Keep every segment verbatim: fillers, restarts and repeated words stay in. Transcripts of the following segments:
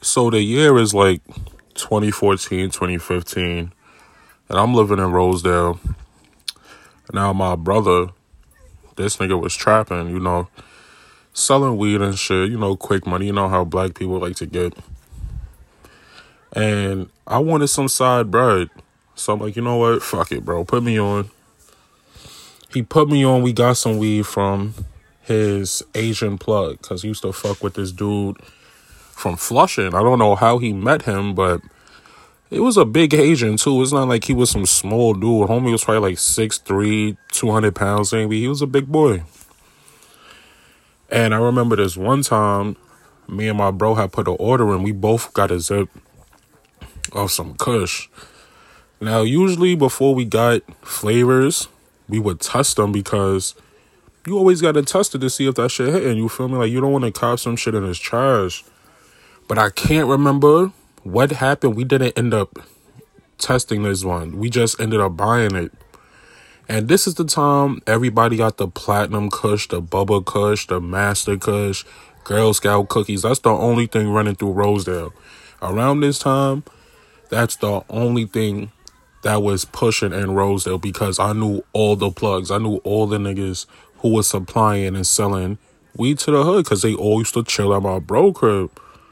So the year is like twenty fourteen, twenty fifteen, and I'm living in Rosedale. Now my brother, this nigga was trapping, you know, selling weed and shit, you know, quick money. You know how black people like to get. And I wanted some side bread. So I'm like, you know what? Fuck it, bro. Put me on. He put me on. We got some weed from his Asian plug because he used to fuck with this dude from Flushing. I don't know how he met him, but it was a big Asian too. It's not like he was some small dude. Homie was probably like six three, two hundred pounds maybe. He was a big boy. And I remember this one time, me and my bro had put an order in. We both got a zip of some kush. Now, usually before we got flavors, we would test them because you always got to test it to see if that shit hitting. You feel me? Like, you don't want to cop some shit in his trash. But I can't remember what happened. We didn't end up testing this one. We just ended up buying it. And this is the time everybody got the Platinum Kush, the Bubba Kush, the Master Kush, Girl Scout cookies. That's the only thing running through Rosedale. Around this time, that's the only thing that was pushing in Rosedale because I knew all the plugs. I knew all the niggas who was supplying and selling weed to the hood because they all used to chill at my bro crib.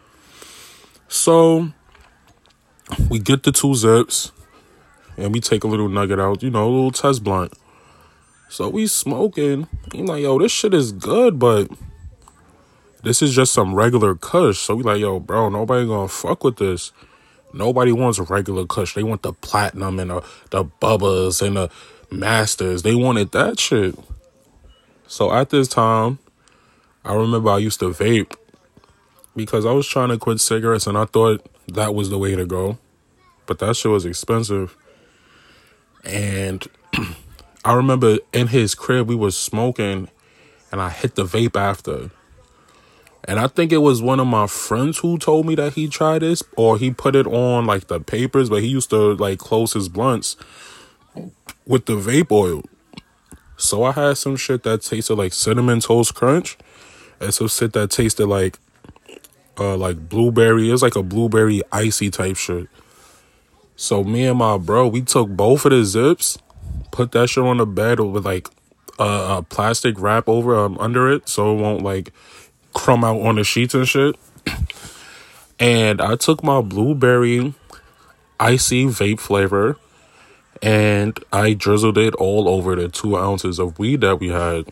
So we get the two zips and we take a little nugget out, you know, a little test blunt. So we smoking. I'm like, yo, this shit is good, but this is just some regular kush. So we like, yo, bro, nobody gonna fuck with this. Nobody wants regular kush. They want the platinum and the, the bubbas and the masters. They wanted that shit. So at this time, I remember I used to vape because I was trying to quit cigarettes and I thought that was the way to go. But that shit was expensive. And I remember in his crib, we was smoking and I hit the vape after. And I think it was one of my friends who told me that he tried this, or he put it on like the papers, but he used to like close his blunts with the vape oil. So I had some shit that tasted like Cinnamon Toast Crunch and some shit that tasted like uh like blueberry. It was like a blueberry icy type shit. So me and my bro, we took both of the zips, put that shit on the bed with like a, a plastic wrap over um, under it so it won't like crumb out on the sheets and shit. And I took my blueberry icy vape flavor and I drizzled it all over the two ounces of weed that we had.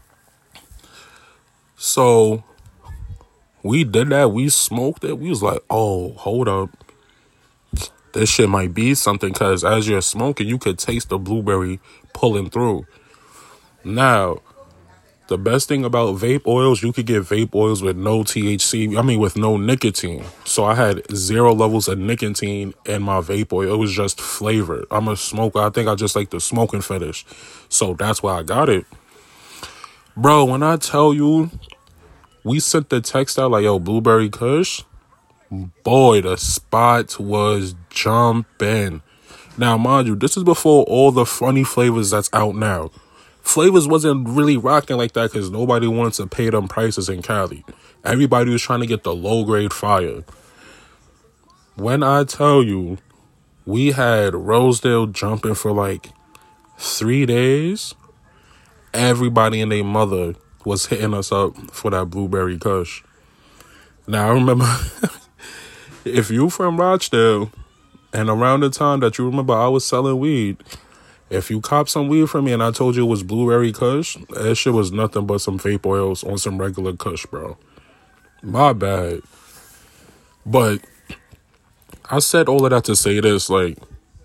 So we did that. We smoked it. We was like, oh, hold up. This shit might be something because as you're smoking, you could taste the blueberry pulling through. Now, the best thing about vape oils, you could get vape oils with no T H C. I mean, with no nicotine. So I had zero levels of nicotine in my vape oil. It was just flavor. I'm a smoker. I think I just like the smoking fetish. So that's why I got it. Bro, when I tell you, we sent the text out like, yo, Blueberry Kush. Boy, the spot was jumping. Now, mind you, this is before all the funny flavors that's out now. Flavors wasn't really rocking like that because nobody wanted to pay them prices in Cali. Everybody was trying to get the low-grade fire. When I tell you, we had Rosedale jumping for like three days. Everybody and their mother was hitting us up for that Blueberry Kush. Now, I remember, if you from Rochdale, and around the time that you remember I was selling weed, if you cop some weed from me and I told you it was Blueberry Kush, that shit was nothing but some vape oils on some regular Kush, bro. My bad. But I said all of that to say this, like,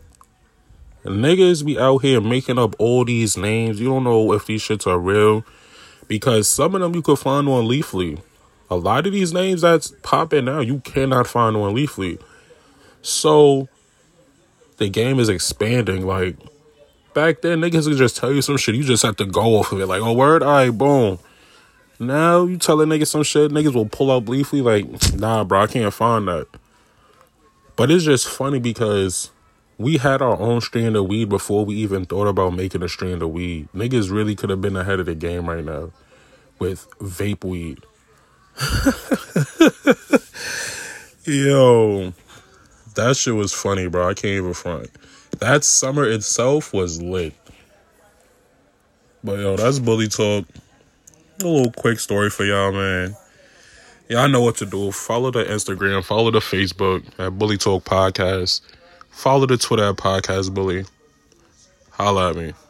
niggas be out here making up all these names. You don't know if these shits are real because some of them you could find on Leafly. A lot of these names that's popping now, you cannot find on Leafly. So the game is expanding. Like, back then, niggas could just tell you some shit. You just have to go off of it. Like, oh, word? All right, boom. Now, you tell a nigga some shit, niggas will pull up Leafly. Like, nah, bro, I can't find that. But it's just funny because we had our own strand of weed before we even thought about making a strand of weed. Niggas really could have been ahead of the game right now with vape weed. Yo, that shit was funny, bro. I can't even front. That summer itself was lit. But yo, that's Bully Talk. A little quick story for y'all, man. Y'all know what to do. Follow the Instagram. Follow the Facebook at Bully Talk Podcast. Follow the Twitter at Podcast Bully. Holla at me.